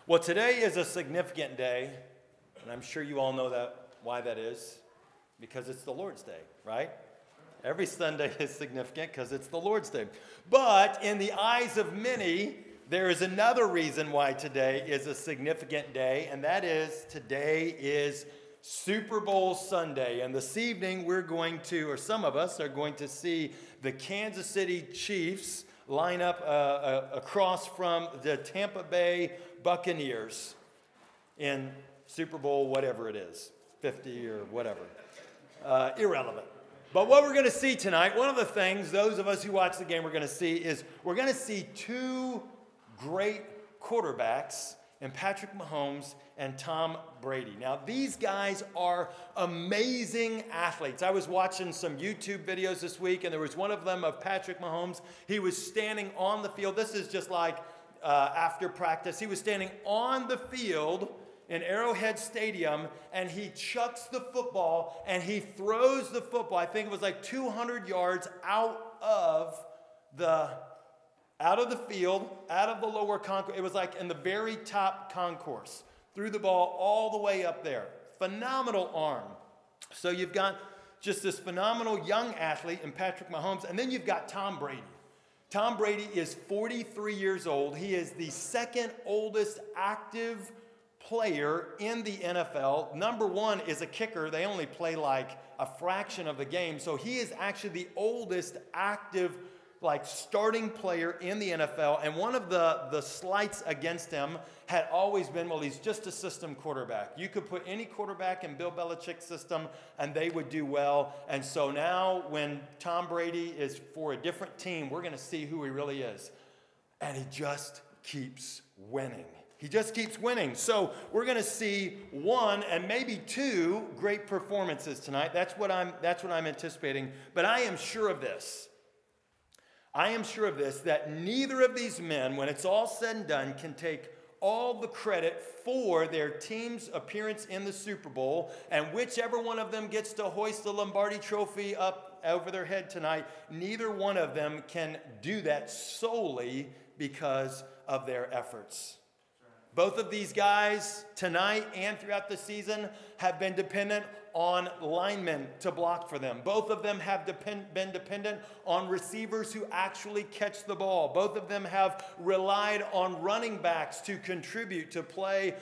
Well, today is a significant day, and I'm sure you all know why that is, because it's the Lord's Day, right? Every Sunday is significant because it's the Lord's Day. But in the eyes of many, there is another reason why today is a significant day, and that is today is Super Bowl Sunday. And this evening we're going to, or some of us are going to see the Kansas City Chiefs line up across from the Tampa Bay Buccaneers in Super Bowl whatever it is, 50 or whatever. Irrelevant. But what we're going to see tonight, one of the things those of us who watch the game are going to see is we're going to see two great quarterbacks in Patrick Mahomes and Tom Brady. Now, these guys are amazing athletes. I was watching some YouTube videos this week, and there was one of them of Patrick Mahomes. He was standing on the field. This is just like after practice. He was standing on the field in Arrowhead Stadium, and he chucks the football, and he throws the football. I think it was like 200 yards out of the field, out of the lower concourse. It was like in the very top concourse. Threw the ball all the way up there. Phenomenal arm. So you've got just this phenomenal young athlete in Patrick Mahomes, and then you've got Tom Brady. Tom Brady is 43 years old. He is the second oldest active player in the NFL. Number one is a kicker. They only play like a fraction of the game. So he is actually the oldest active starting player in the NFL. And one of the slights against him had always been, well, he's just a system quarterback. You could put any quarterback in Bill Belichick's system and they would do well. And so now when Tom Brady is for a different team, we're going to see who he really is. And he just keeps winning. He just keeps winning. So we're going to see one and maybe two great performances tonight. That's what I'm anticipating. But I am sure of this. That neither of these men, when it's all said and done, can take all the credit for their team's appearance in the Super Bowl, and whichever one of them gets to hoist the Lombardi Trophy up over their head tonight, neither one of them can do that solely because of their efforts. Both of these guys tonight and throughout the season have been dependent on linemen to block for them. Both of them have been dependent on receivers who actually catch the ball. Both of them have relied on running backs to contribute, to play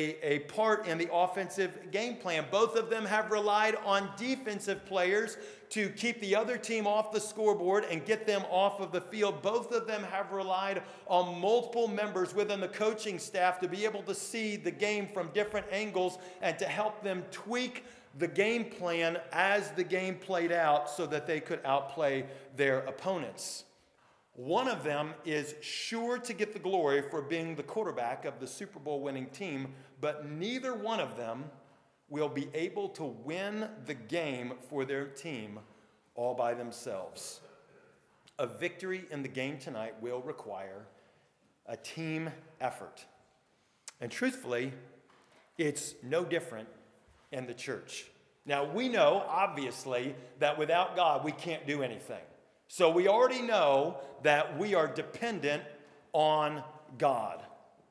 a part in the offensive game plan. Both of them have relied on defensive players to keep the other team off the scoreboard and get them off of the field. Both of them have relied on multiple members within the coaching staff to be able to see the game from different angles and to help them tweak the game plan as the game played out so that they could outplay their opponents. One of them is sure to get the glory for being the quarterback of the Super Bowl winning team, but neither one of them will be able to win the game for their team all by themselves. A victory in the game tonight will require a team effort. And truthfully, it's no different in the church. Now, we know, obviously, that without God, we can't do anything. So we already know that we are dependent on God.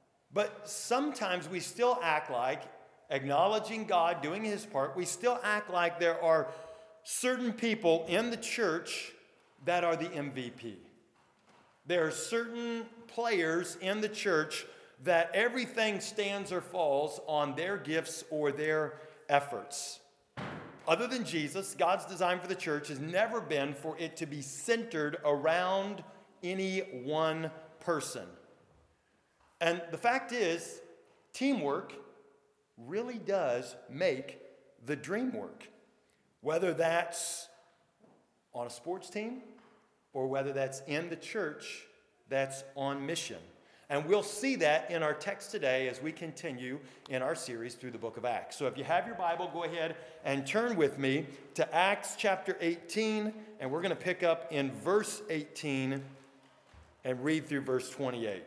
But sometimes we still act like, acknowledging God, doing his part, we still act like there are certain people in the church that are the MVP. There are certain players in the church that everything stands or falls on their gifts or their efforts. Other than Jesus, God's design for the church has never been for it to be centered around any one person. And the fact is, teamwork really does make the dream work. Whether that's on a sports team or whether that's in the church that's on mission. And we'll see that in our text today as we continue in our series through the book of Acts. So if you have your Bible, go ahead and turn with me to Acts chapter 18, and we're going to pick up in verse 18 and read through verse 28.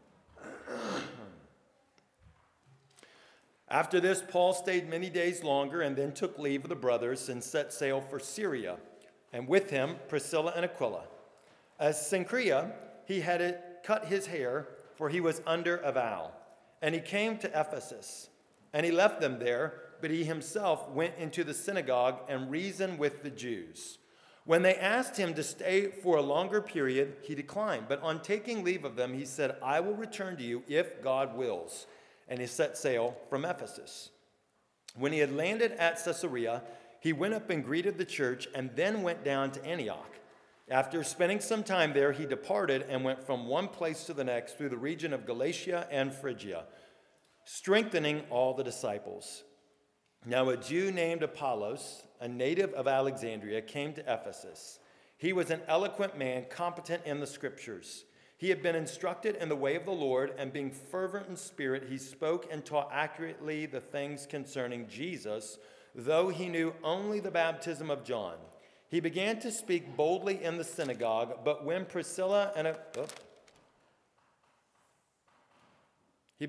After this, Paul stayed many days longer and then took leave of the brothers and set sail for Syria, and with him Priscilla and Aquila. At Cenchrea, he had cut his hair, for he was under a vow. And he came to Ephesus, and he left them there, but he himself went into the synagogue and reasoned with the Jews. When they asked him to stay for a longer period, he declined. But on taking leave of them, he said, I will return to you if God wills. And he set sail from Ephesus. When he had landed at Caesarea, he went up and greeted the church and then went down to Antioch. After spending some time there, he departed and went from one place to the next through the region of Galatia and Phrygia, strengthening all the disciples. Now a Jew named Apollos, a native of Alexandria, came to Ephesus. He was an eloquent man, competent in the scriptures. He had been instructed in the way of the Lord, and being fervent in spirit, he spoke and taught accurately the things concerning Jesus, though he knew only the baptism of John. He began to speak boldly in the synagogue, but when Priscilla and He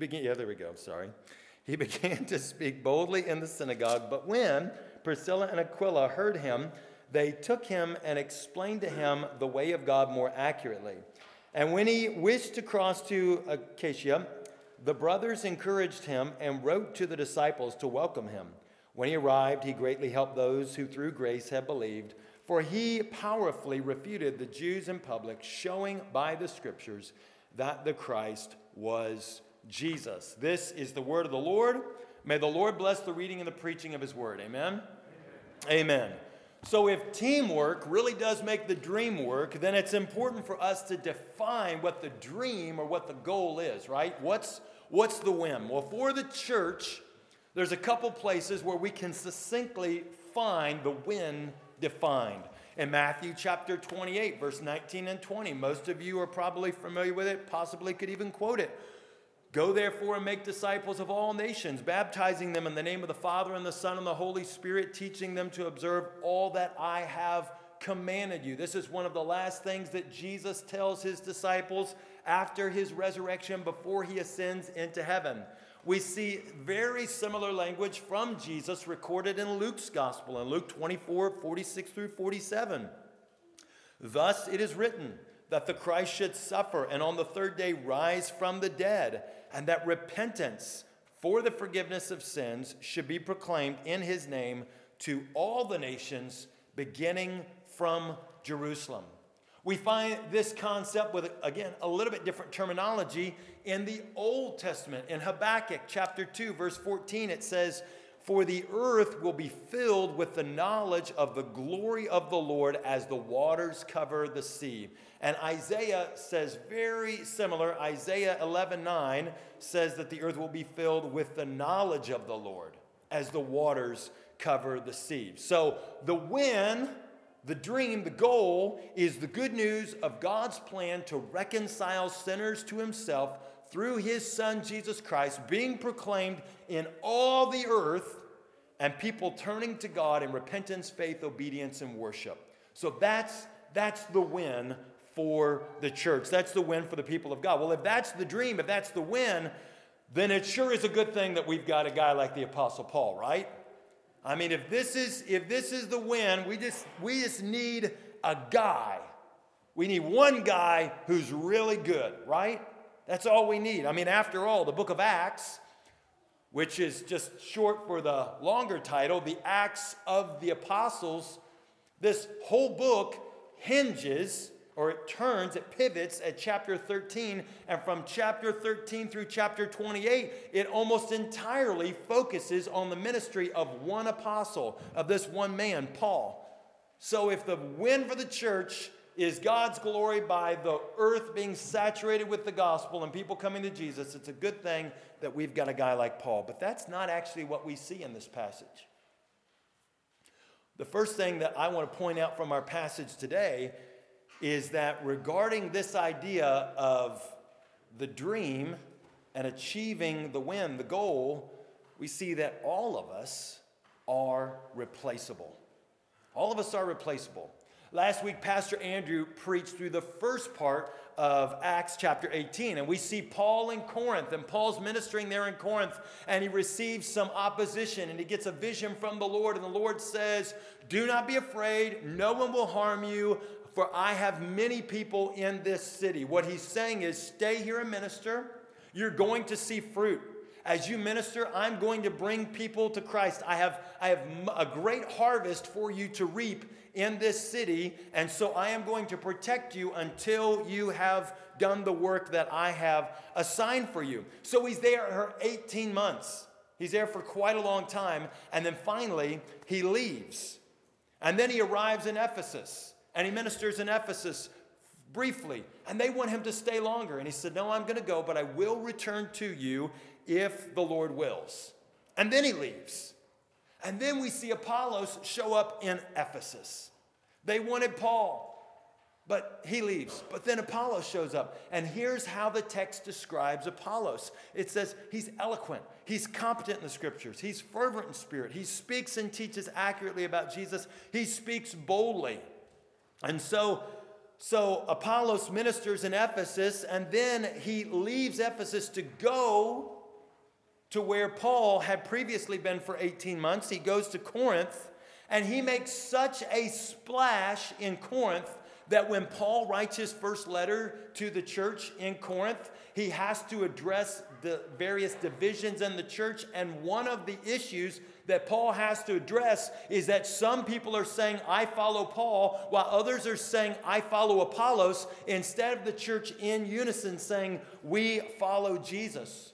began to speak boldly in the synagogue, but when Priscilla and Aquila heard him, they took him and explained to him the way of God more accurately. And when he wished to cross to Achaia, the brothers encouraged him and wrote to the disciples to welcome him. When he arrived, he greatly helped those who through grace had believed, for he powerfully refuted the Jews in public, showing by the scriptures that the Christ was Jesus. This is the word of the Lord. May the Lord bless the reading and the preaching of his word. Amen? Amen. So if teamwork really does make the dream work, then it's important for us to define what the dream or what the goal is, right? What's the whim? Well, for the church, there's a couple places where we can succinctly find the when defined. In Matthew chapter 28, verse 19 and 20, most of you are probably familiar with it, possibly could even quote it. Go therefore and make disciples of all nations, baptizing them in the name of the Father and the Son and the Holy Spirit, teaching them to observe all that I have commanded you. This is one of the last things that Jesus tells his disciples after his resurrection, before he ascends into heaven. We see very similar language from Jesus recorded in Luke's gospel, in Luke 24, 46 through 47. Thus it is written that the Christ should suffer and on the third day rise from the dead, and that repentance for the forgiveness of sins should be proclaimed in his name to all the nations, beginning from Jerusalem. We find this concept with, again, a little bit different terminology in the Old Testament. In Habakkuk chapter 2, verse 14, it says, for the earth will be filled with the knowledge of the glory of the Lord as the waters cover the sea. And Isaiah says very similar. Isaiah 11:9 says that the earth will be filled with the knowledge of the Lord as the waters cover the sea. So the when, the dream, the goal is the good news of God's plan to reconcile sinners to himself through his Son, Jesus Christ, being proclaimed in all the earth, and people turning to God in repentance, faith, obedience, and worship. So that's the win for the church. That's the win for the people of God. Well, if that's the dream, if that's the win, then it sure is a good thing that we've got a guy like the Apostle Paul, right? I mean, if this is the win, we just need a guy. We need one guy who's really good, right? That's all we need. I mean, after all, the book of Acts, which is just short for the longer title, the Acts of the Apostles, this whole book hinges, or it pivots at chapter 13, and from chapter 13 through chapter 28, it almost entirely focuses on the ministry of one apostle, of this one man, Paul. So if the win for the church is God's glory by the earth being saturated with the gospel and people coming to Jesus, it's a good thing that we've got a guy like Paul. But that's not actually what we see in this passage. The first thing that I want to point out from our passage today is that regarding this idea of the dream and achieving the win, the goal, we see that all of us are replaceable. All of us are replaceable. Last week, Pastor Andrew preached through the first part of Acts chapter 18, and we see Paul in Corinth, and Paul's ministering there in Corinth, and he receives some opposition, and he gets a vision from the Lord, and the Lord says, do not be afraid, no one will harm you, for I have many people in this city. What he's saying is, stay here and minister. You're going to see fruit. As you minister, I'm going to bring people to Christ. I have a great harvest for you to reap in this city, and so I am going to protect you until you have done the work that I have assigned for you. So he's there for 18 months. He's there for quite a long time, and then finally he leaves. And then he arrives in Ephesus, and he ministers in Ephesus briefly, and they want him to stay longer. And he said, no, I'm going to go, but I will return to you if the Lord wills. And then he leaves. And then we see Apollos show up in Ephesus. They wanted Paul, but he leaves. But then Apollos shows up. And here's how the text describes Apollos. It says he's eloquent. He's competent in the scriptures. He's fervent in spirit. He speaks and teaches accurately about Jesus. He speaks boldly. And so Apollos ministers in Ephesus, and then he leaves Ephesus to go to where Paul had previously been for 18 months. He goes to Corinth, and he makes such a splash in Corinth that when Paul writes his first letter to the church in Corinth, he has to address the various divisions in the church. And one of the issues that Paul has to address is that some people are saying, I follow Paul, while others are saying, I follow Apollos, instead of the church in unison saying, we follow Jesus.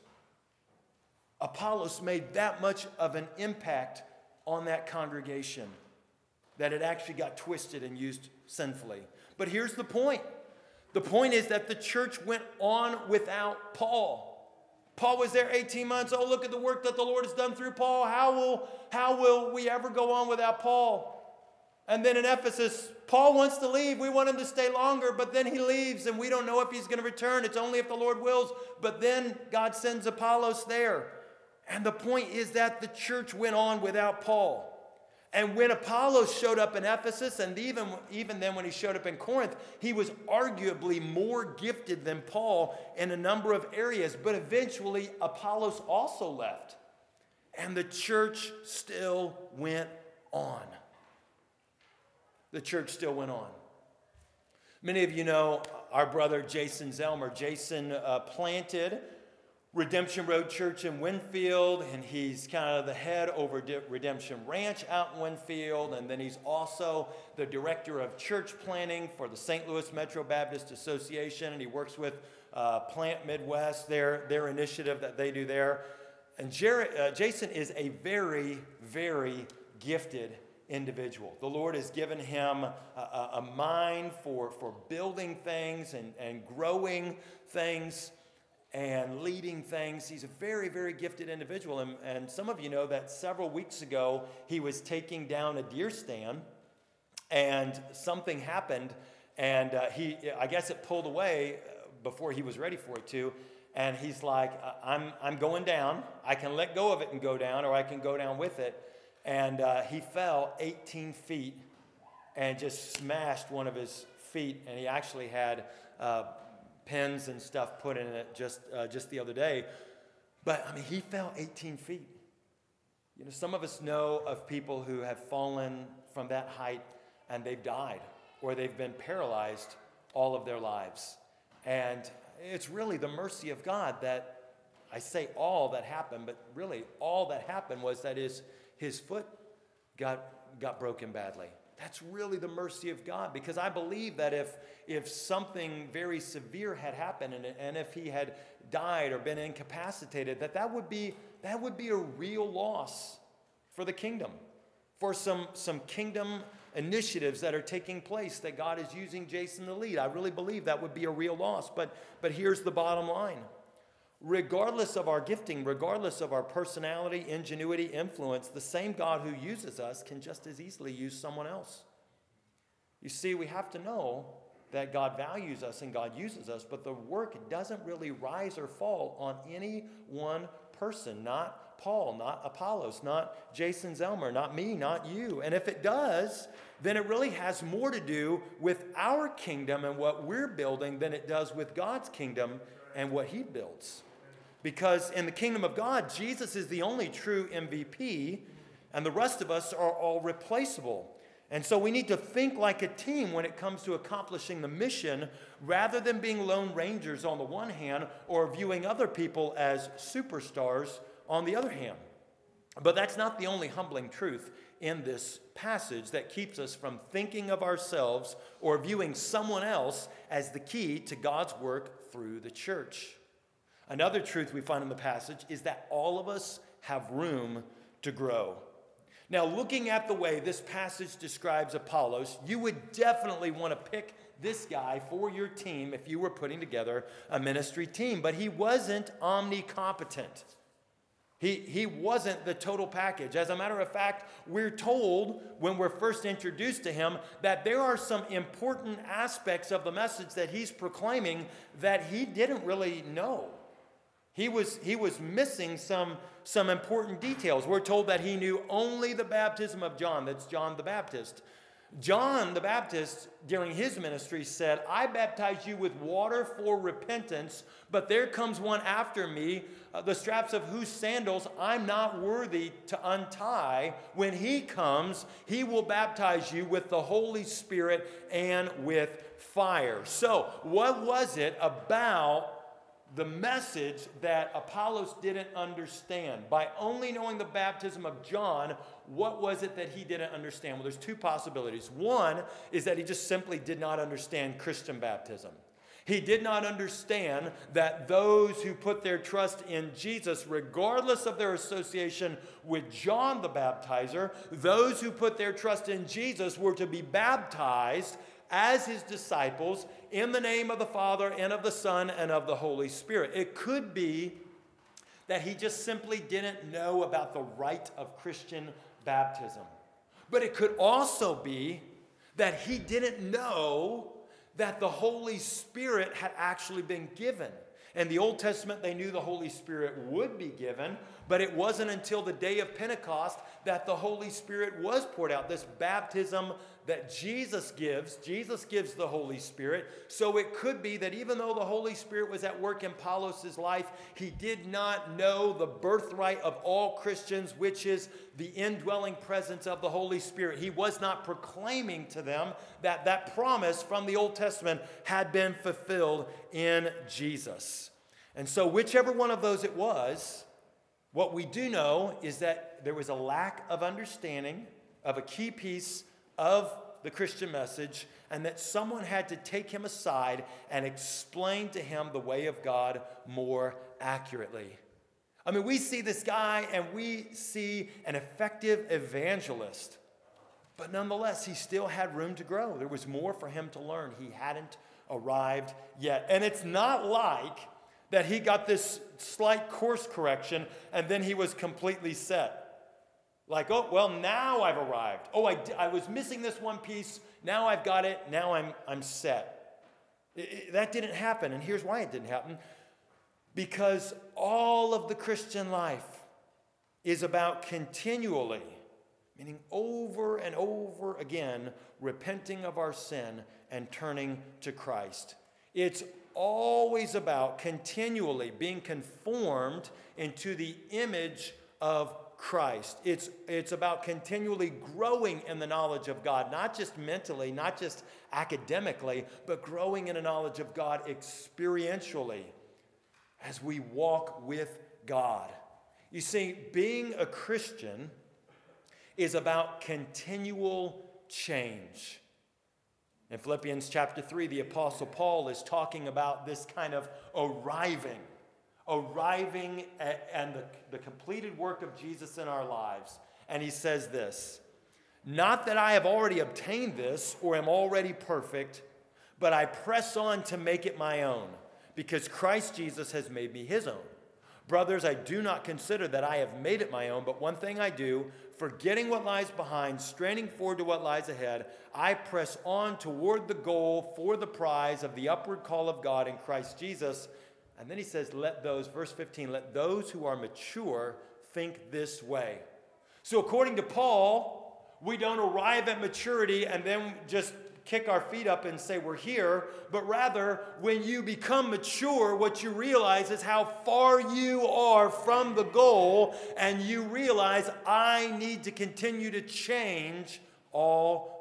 Apollos made that much of an impact on that congregation that it actually got twisted and used sinfully. But here's the point. The point is that the church went on without Paul. Paul was there 18 months. Oh, look at the work that the Lord has done through Paul. How will we ever go on without Paul? And then in Ephesus, Paul wants to leave. We want him to stay longer, but then he leaves, and we don't know if he's going to return. It's only if the Lord wills. But then God sends Apollos there. And the point is that the church went on without Paul. And when Apollos showed up in Ephesus, and even then when he showed up in Corinth, he was arguably more gifted than Paul in a number of areas. But eventually, Apollos also left. And the church still went on. The church still went on. Many of you know our brother Jason Zelmer. Jason planted Redemption Road Church in Winfield, and he's kind of the head over Redemption Ranch out in Winfield, and then he's also the director of church planning for the St. Louis Metro Baptist Association, and he works with Plant Midwest, their initiative that they do there. And Jason is a very, very gifted individual. The Lord has given him a mind for building things and growing things and leading things. He's a very, very gifted individual. And some of you know that several weeks ago, he was taking down a deer stand, and something happened, and I guess it pulled away before he was ready for it to, and he's like, I'm going down. I can let go of it and go down, or I can go down with it. And he fell 18 feet and just smashed one of his feet, and he actually had pins and stuff put in it just the other day. But I mean, he fell 18 feet. You know, some of us know of people who have fallen from that height and they've died, or they've been paralyzed all of their lives. And it's really the mercy of God that, I say all that happened, but really all that happened was that his foot got broken badly. That's really the mercy of God, because I believe that if something very severe had happened and if he had died or been incapacitated, that would be a real loss for the kingdom, for some kingdom initiatives that are taking place that God is using Jason to lead. I really believe that would be a real loss. But here's the bottom line. Regardless of our gifting, regardless of our personality, ingenuity, influence, the same God who uses us can just as easily use someone else. You see, we have to know that God values us and God uses us, but the work doesn't really rise or fall on any one person. Not Paul, not Apollos, not Jason Zelmer, not me, not you. And if it does, then it really has more to do with our kingdom and what we're building than it does with God's kingdom and what he builds. Because in the kingdom of God, Jesus is the only true MVP, and the rest of us are all replaceable. And so we need to think like a team when it comes to accomplishing the mission rather than being lone rangers on the one hand or viewing other people as superstars on the other hand. But that's not the only humbling truth in this passage that keeps us from thinking of ourselves or viewing someone else as the key to God's work through the church. Another truth we find in the passage is that all of us have room to grow. Now, looking at the way this passage describes Apollos, you would definitely want to pick this guy for your team if you were putting together a ministry team. But he wasn't omnicompetent. He wasn't the total package. As a matter of fact, we're told when we're first introduced to him that there are some important aspects of the message that he's proclaiming that he didn't really know. He was missing some important details. We're told that he knew only the baptism of John. That's John the Baptist. John the Baptist, during his ministry, said, I baptize you with water for repentance, but there comes one after me, the straps of whose sandals I'm not worthy to untie. When he comes, he will baptize you with the Holy Spirit and with fire. So, what was it about the message that Apollos didn't understand? By only knowing the baptism of John, what was it that he didn't understand? Well, there's two possibilities. One is that he just simply did not understand Christian baptism. He did not understand that those who put their trust in Jesus, regardless of their association with John the Baptizer, those who put their trust in Jesus were to be baptized as his disciples in the name of the Father and of the Son and of the Holy Spirit. It could be that he just simply didn't know about the rite of Christian baptism. But it could also be that he didn't know that the Holy Spirit had actually been given. In the Old Testament, they knew the Holy Spirit would be given, but it wasn't until the day of Pentecost that the Holy Spirit was poured out. This baptism that Jesus gives the Holy Spirit. So it could be that even though the Holy Spirit was at work in Apollos' life, he did not know the birthright of all Christians, which is the indwelling presence of the Holy Spirit. He was not proclaiming to them that that promise from the Old Testament had been fulfilled in Jesus. And so whichever one of those it was, what we do know is that there was a lack of understanding of a key piece of the Christian message, and that someone had to take him aside and explain to him the way of God more accurately. I mean, we see this guy and we see an effective evangelist, but nonetheless, he still had room to grow. There was more for him to learn. He hadn't arrived yet. And it's not like that he got this slight course correction and then he was completely set. Like, oh, well, now I've arrived. Oh, I was missing this one piece. Now I've got it. Now I'm set. That didn't happen. And here's why it didn't happen. Because all of the Christian life is about continually, meaning over and over again, repenting of our sin and turning to Christ. It's always about continually being conformed into the image of Christ. It's about continually growing in the knowledge of God, not just mentally, not just academically, but growing in a knowledge of God experientially as we walk with God. You see, being a Christian is about continual change. In Philippians chapter 3, the Apostle Paul is talking about this kind of arriving and the completed work of Jesus in our lives. And he says this, not that I have already obtained this or am already perfect, but I press on to make it my own, because Christ Jesus has made me his own. Brothers, I do not consider that I have made it my own, but one thing I do, forgetting what lies behind, straining forward to what lies ahead, I press on toward the goal for the prize of the upward call of God in Christ Jesus. And then he says, verse 15, let those who are mature think this way. So according to Paul, we don't arrive at maturity and then just kick our feet up and say we're here, but rather when you become mature, what you realize is how far you are from the goal, and you realize I need to continue to change all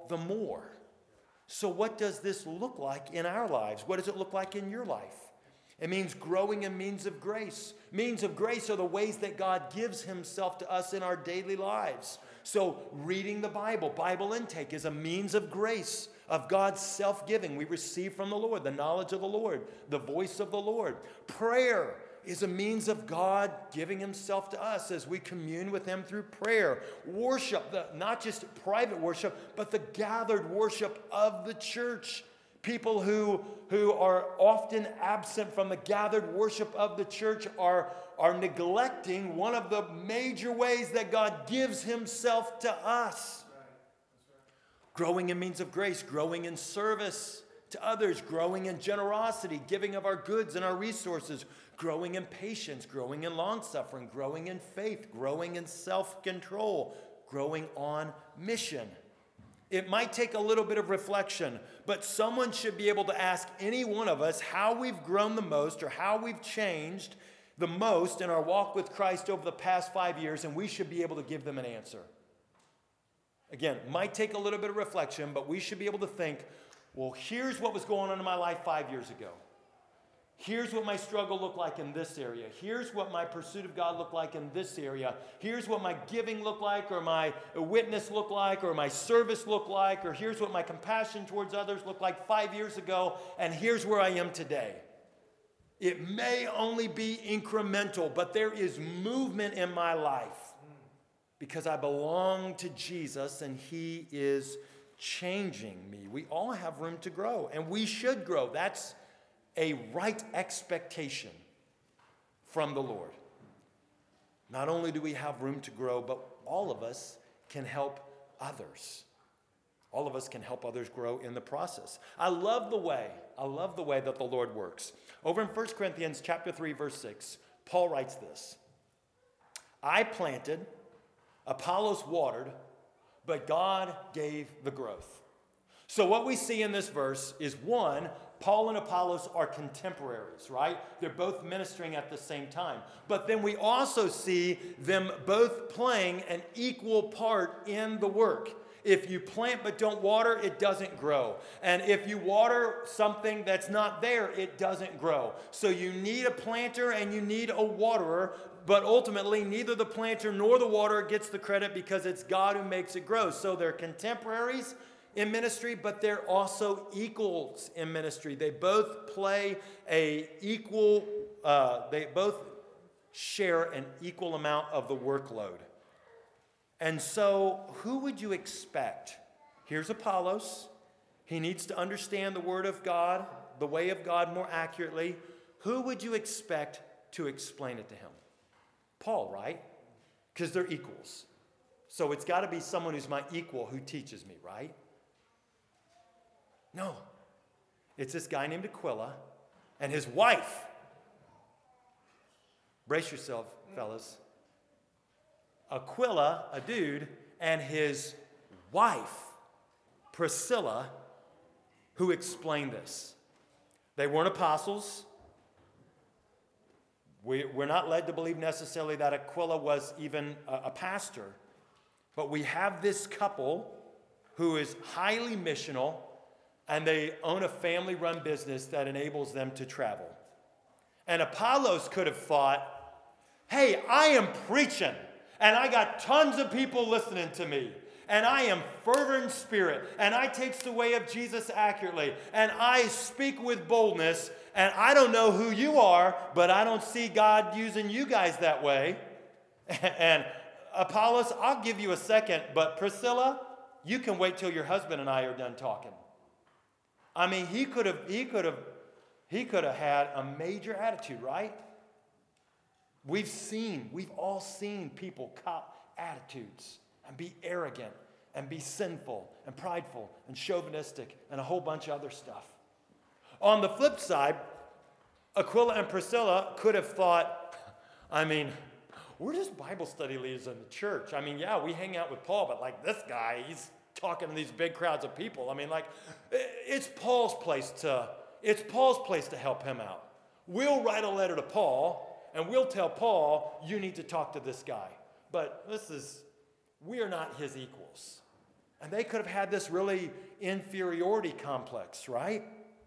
all the more. So what does this look like in our lives? What does it look like in your life? It means growing in means of grace. Means of grace are the ways that God gives himself to us in our daily lives. So reading the Bible intake is a means of grace, of God's self-giving. We receive from the Lord the knowledge of the Lord, the voice of the Lord. Prayer is a means of God giving himself to us as we commune with him through prayer. Worship, not just private worship, but the gathered worship of the church. People who are often absent from the gathered worship of the church are neglecting one of the major ways that God gives himself to us. Growing in means of grace, growing in service to others, growing in generosity, giving of our goods and our resources, growing in patience, growing in long-suffering, growing in faith, growing in self-control, growing on mission. It might take a little bit of reflection, but someone should be able to ask any one of us how we've grown the most or how we've changed the most in our walk with Christ over the past 5 years, and we should be able to give them an answer. Again, might take a little bit of reflection, but we should be able to think, well, here's what was going on in my life 5 years ago. Here's what my struggle looked like in this area. Here's what my pursuit of God looked like in this area. Here's what my giving looked like, or my witness looked like, or my service looked like, or here's what my compassion towards others looked like 5 years ago, and here's where I am today. It may only be incremental, but there is movement in my life because I belong to Jesus and he is changing me. We all have room to grow, and we should grow. That's a right expectation from the Lord. Not only do we have room to grow, but all of us can help others. All of us can help others grow in the process. I love the way that the Lord works. Over in 1 Corinthians chapter 3, verse 6, Paul writes this: I planted, Apollos watered, but God gave the growth. So what we see in this verse is, one, Paul and Apollos are contemporaries, right? They're both ministering at the same time. But then we also see them both playing an equal part in the work. If you plant but don't water, it doesn't grow. And if you water something that's not there, it doesn't grow. So you need a planter and you need a waterer, but ultimately neither the planter nor the waterer gets the credit because it's God who makes it grow. So they're contemporaries in ministry, but they're also equals in ministry. They both play they both share an equal amount of the workload. And so who would you expect? Here's Apollos. He needs to understand the word of God, the way of God more accurately. Who would you expect to explain it to him? Paul, right? Because they're equals. So it's got to be someone who's my equal who teaches me, right? No. It's this guy named Aquila and his wife. Brace yourself, fellas. Aquila, a dude, and his wife, Priscilla, who explained this. They weren't apostles. We're not led to believe necessarily that Aquila was even a pastor. But we have this couple who is highly missional, and they own a family-run business that enables them to travel. And Apollos could have thought, hey, I am preaching, and I got tons of people listening to me, and I am fervent in spirit, and I takes the way of Jesus accurately, and I speak with boldness, and I don't know who you are, but I don't see God using you guys that way. And Apollos, I'll give you a second, but Priscilla, you can wait till your husband and I are done talking. I mean, he could have had a major attitude, right? We've all seen people cop attitudes and be arrogant and be sinful and prideful and chauvinistic and a whole bunch of other stuff. On the flip side, Aquila and Priscilla could have thought, I mean, we're just Bible study leaders in the church. I mean, yeah, we hang out with Paul, but like this guy, he's talking to these big crowds of people. I mean, like, it's Paul's place to help him out. We'll write a letter to Paul, and we'll tell Paul, you need to talk to this guy. But we are not his equals. And they could have had this really inferiority complex, right?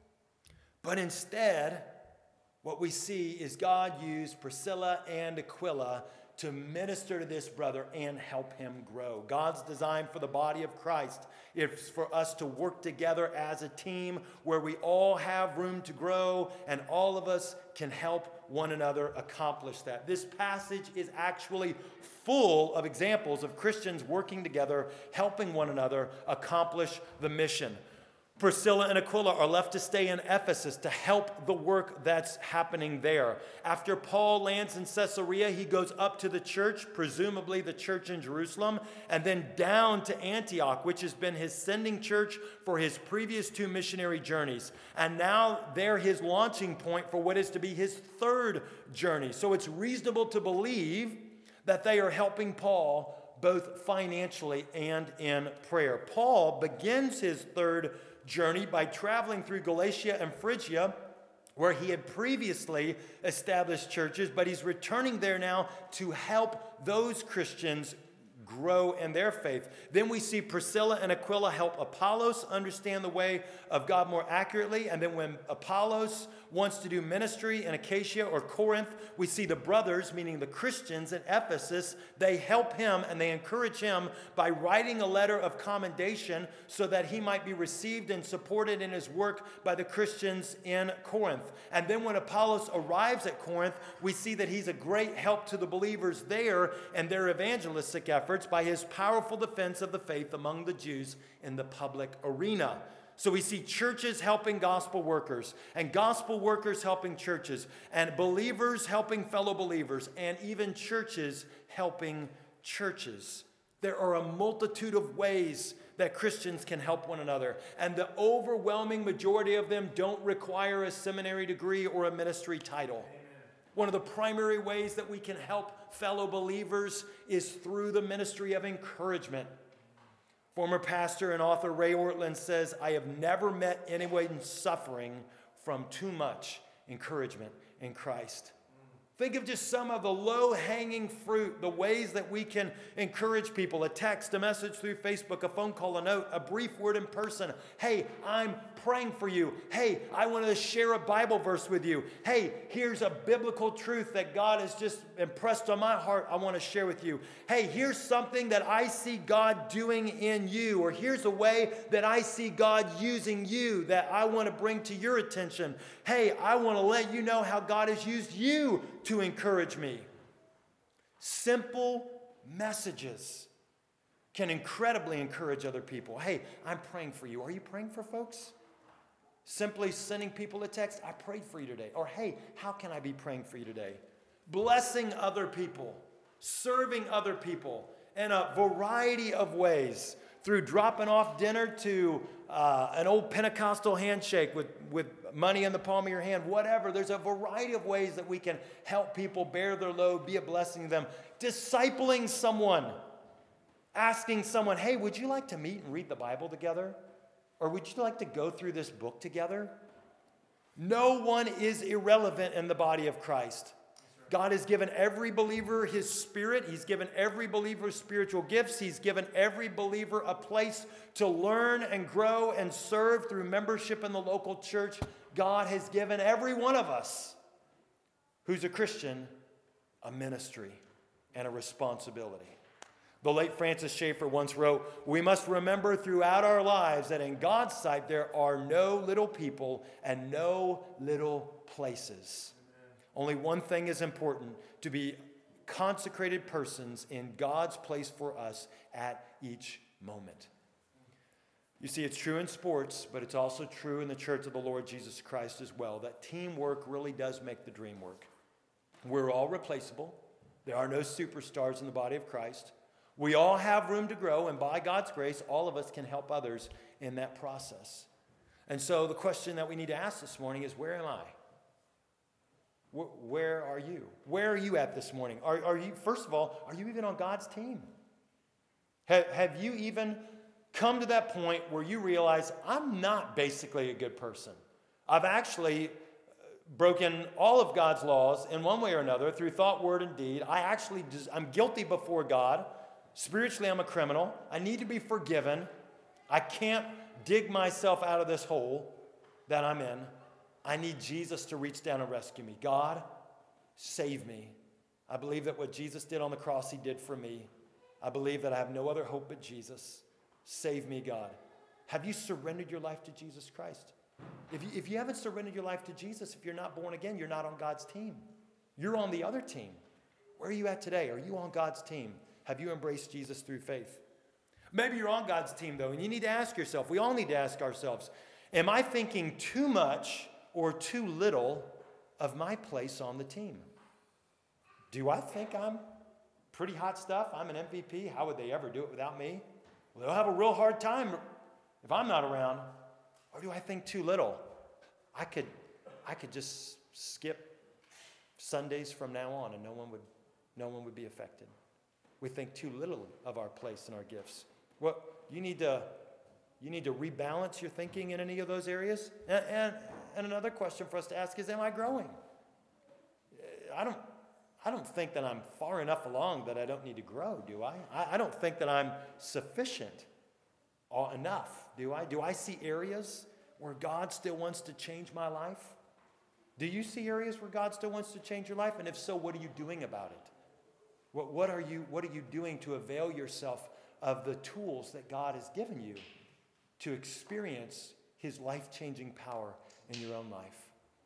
But instead, what we see is God used Priscilla and Aquila to minister to this brother and help him grow. God's design for the body of Christ is for us to work together as a team where we all have room to grow and all of us can help one another accomplish that. This passage is actually full of examples of Christians working together, helping one another accomplish the mission. Priscilla and Aquila are left to stay in Ephesus to help the work that's happening there. After Paul lands in Caesarea, he goes up to the church, presumably the church in Jerusalem, and then down to Antioch, which has been his sending church for his previous 2 missionary journeys. And now they're his launching point for what is to be his 3rd journey. So it's reasonable to believe that they are helping Paul both financially and in prayer. Paul begins his 3rd journey by traveling through Galatia and Phrygia, where he had previously established churches, but he's returning there now to help those Christians grow in their faith. Then we see Priscilla and Aquila help Apollos understand the way of God more accurately. And then when Apollos wants to do ministry in Achaia or Corinth, we see the brothers, meaning the Christians in Ephesus, they help him and they encourage him by writing a letter of commendation so that he might be received and supported in his work by the Christians in Corinth. And then when Apollos arrives at Corinth, we see that he's a great help to the believers there and their evangelistic efforts by his powerful defense of the faith among the Jews in the public arena. So we see churches helping gospel workers, and gospel workers helping churches, and believers helping fellow believers, and even churches helping churches. There are a multitude of ways that Christians can help one another, and the overwhelming majority of them don't require a seminary degree or a ministry title. Amen. One of the primary ways that we can help fellow believers is through the ministry of encouragement. Former pastor and author Ray Ortlund says, "I have never met anyone suffering from too much encouragement in Christ." Think of just some of the low-hanging fruit, the ways that we can encourage people. A text, a message through Facebook, a phone call, a note, a brief word in person. Hey, I'm praying for you. Hey, I want to share a Bible verse with you. Hey, here's a biblical truth that God has just impressed on my heart I want to share with you. Hey, here's something that I see God doing in you. Or here's a way that I see God using you that I want to bring to your attention. Hey, I want to let you know how God has used you to encourage me. Simple messages can incredibly encourage other people. Hey, I'm praying for you. Are you praying for folks? Simply sending people a text, I prayed for you today. Or hey, how can I be praying for you today? Blessing other people, serving other people in a variety of ways, through dropping off dinner to an old Pentecostal handshake with money in the palm of your hand, whatever. There's a variety of ways that we can help people bear their load, be a blessing to them. Discipling someone, asking someone, hey, would you like to meet and read the Bible together? Or would you like to go through this book together? No one is irrelevant in the body of Christ. God has given every believer his spirit. He's given every believer spiritual gifts. He's given every believer a place to learn and grow and serve through membership in the local church. God has given every one of us who's a Christian a ministry and a responsibility. The late Francis Schaeffer once wrote, "We must remember throughout our lives that in God's sight there are no little people and no little places. Only one thing is important, to be consecrated persons in God's place for us at each moment." You see, it's true in sports, but it's also true in the church of the Lord Jesus Christ as well, that teamwork really does make the dream work. We're all replaceable. There are no superstars in the body of Christ. We all have room to grow, and by God's grace, all of us can help others in that process. And so the question that we need to ask this morning is, where am I? Where are you? Where are you at this morning? Are you, first of all, are you even on God's team? Have you even come to that point where you realize, I'm not basically a good person? I've actually broken all of God's laws in one way or another through thought, word, and deed. I'm guilty before God. Spiritually, I'm a criminal. I need to be forgiven. I can't dig myself out of this hole that I'm in. I need Jesus to reach down and rescue me. God, save me. I believe that what Jesus did on the cross, he did for me. I believe that I have no other hope but Jesus. Save me, God. Have you surrendered your life to Jesus Christ? If you haven't surrendered your life to Jesus, if you're not born again, you're not on God's team. You're on the other team. Where are you at today? Are you on God's team? Have you embraced Jesus through faith? Maybe you're on God's team, though, and you need to ask yourself, we all need to ask ourselves, am I thinking too much or too little of my place on the team? Do I think I'm pretty hot stuff? I'm an MVP. How would they ever do it without me? Well, they'll have a real hard time if I'm not around. Or do I think too little? I could just skip Sundays from now on and no one would be affected. We think too little of our place and our gifts. Well, you need to rebalance your thinking in any of those areas. And another question for us to ask is, am I growing? I don't think that I'm far enough along that I don't need to grow, do I? I don't think that I'm sufficient or enough, do I? Do I see areas where God still wants to change my life? Do you see areas where God still wants to change your life? And if so, what are you doing about it? What are you doing to avail yourself of the tools that God has given you to experience his life-changing power in your own life?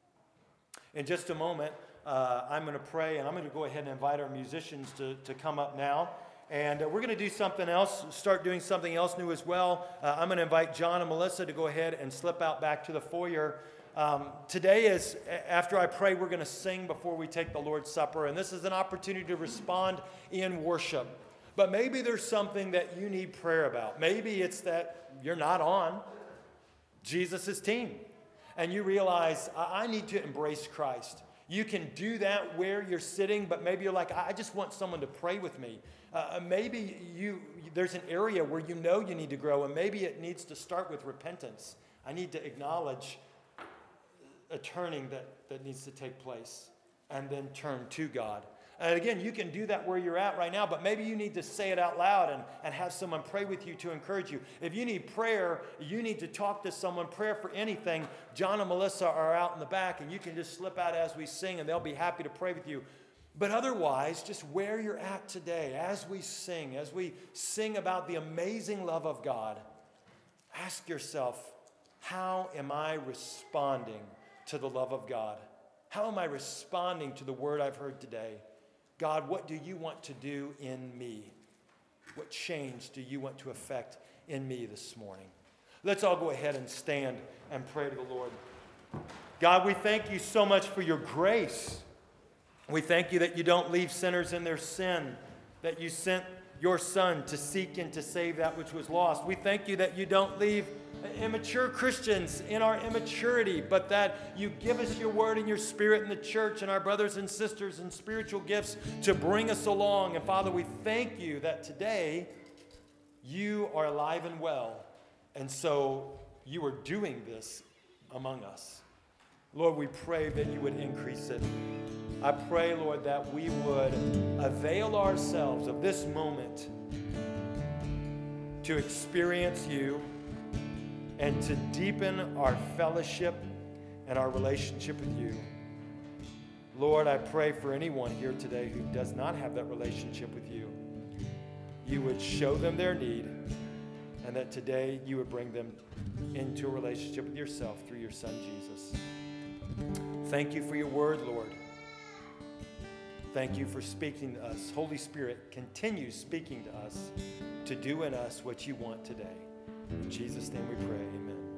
In just a moment, I'm going to pray, and I'm going to go ahead and invite our musicians to come up now. And we're going to do something else, start doing something else new as well. I'm going to invite John and Melissa to go ahead and slip out back to the foyer. Today is, after I pray, we're going to sing before we take the Lord's Supper. And this is an opportunity to respond in worship. But maybe there's something that you need prayer about. Maybe it's that you're not on Jesus' team. And you realize, I need to embrace Christ. You can do that where you're sitting, but maybe you're like, I just want someone to pray with me. Maybe there's an area where you know you need to grow, and maybe it needs to start with repentance. I need to acknowledge a turning that needs to take place, and then turn to God. And again, you can do that where you're at right now, but maybe you need to say it out loud and have someone pray with you to encourage you. If you need prayer, you need to talk to someone, prayer for anything. John and Melissa are out in the back, and you can just slip out as we sing, and they'll be happy to pray with you. But otherwise, just where you're at today, as we sing about the amazing love of God, ask yourself, how am I responding to the love of God? How am I responding to the word I've heard today? God, what do you want to do in me? What change do you want to affect in me this morning? Let's all go ahead and stand and pray to the Lord. God, we thank you so much for your grace. We thank you that you don't leave sinners in their sin, that you sent your Son to seek and to save that which was lost. We thank you that you don't leave immature Christians in our immaturity, but that you give us your word and your spirit in the church and our brothers and sisters and spiritual gifts to bring us along. And Father, we thank you that today you are alive and well, and so you are doing this among us. Lord, we pray that you would increase it. I pray, Lord, that we would avail ourselves of this moment to experience you and to deepen our fellowship and our relationship with you. Lord, I pray for anyone here today who does not have that relationship with you, you would show them their need, and that today you would bring them into a relationship with yourself through your Son, Jesus. Thank you for your word, Lord. Thank you for speaking to us. Holy Spirit, continue speaking to us to do in us what you want today. In Jesus' name we pray, amen.